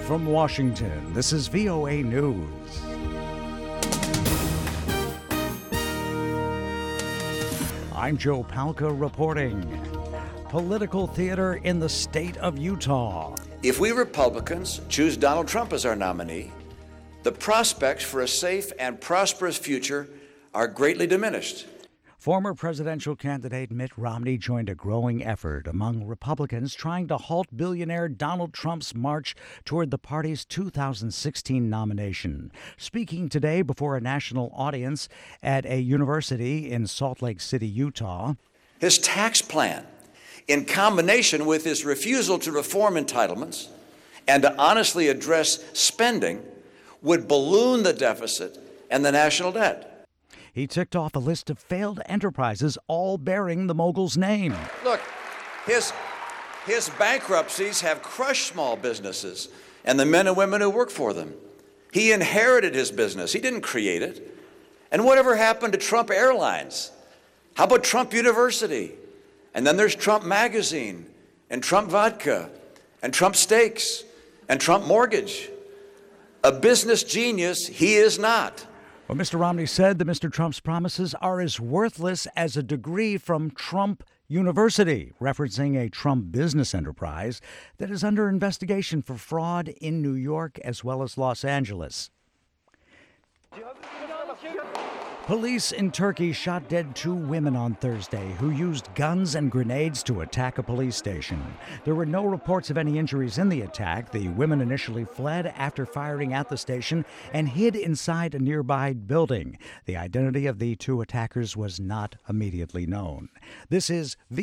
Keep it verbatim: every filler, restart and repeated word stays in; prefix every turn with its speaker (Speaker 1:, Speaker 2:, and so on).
Speaker 1: from Washington, this is V O A News. I'm Joe Palca reporting. Political theater in the state of Utah.
Speaker 2: If we Republicans choose Donald Trump as our nominee, the prospects for a safe and prosperous future are greatly diminished.
Speaker 1: Former presidential candidate Mitt Romney joined a growing effort among Republicans trying to halt billionaire Donald Trump's march toward the party's two thousand sixteen nomination. Speaking today before a national audience at a university in Salt Lake City, Utah.
Speaker 2: His tax plan, in combination with his refusal to reform entitlements and to honestly address spending, would balloon the deficit and the national debt.
Speaker 1: He ticked off a list of failed enterprises, all bearing the mogul's name.
Speaker 2: Look, his, his bankruptcies have crushed small businesses and the men and women who work for them. He inherited his business. He didn't create it. And whatever happened to Trump Airlines? How about Trump University? And then there's Trump Magazine, and Trump Vodka, and Trump Steaks, and Trump Mortgage. A business genius he is not.
Speaker 1: Well, Mister Romney said that Mister Trump's promises are as worthless as a degree from Trump University, referencing a Trump business enterprise that is under investigation for fraud in New York as well as Los Angeles. Police in Turkey shot dead two women on Thursday who used guns and grenades to attack a police station. There were no reports of any injuries in the attack. The women initially fled after firing at the station and hid inside a nearby building. The identity of the two attackers was not immediately known. This is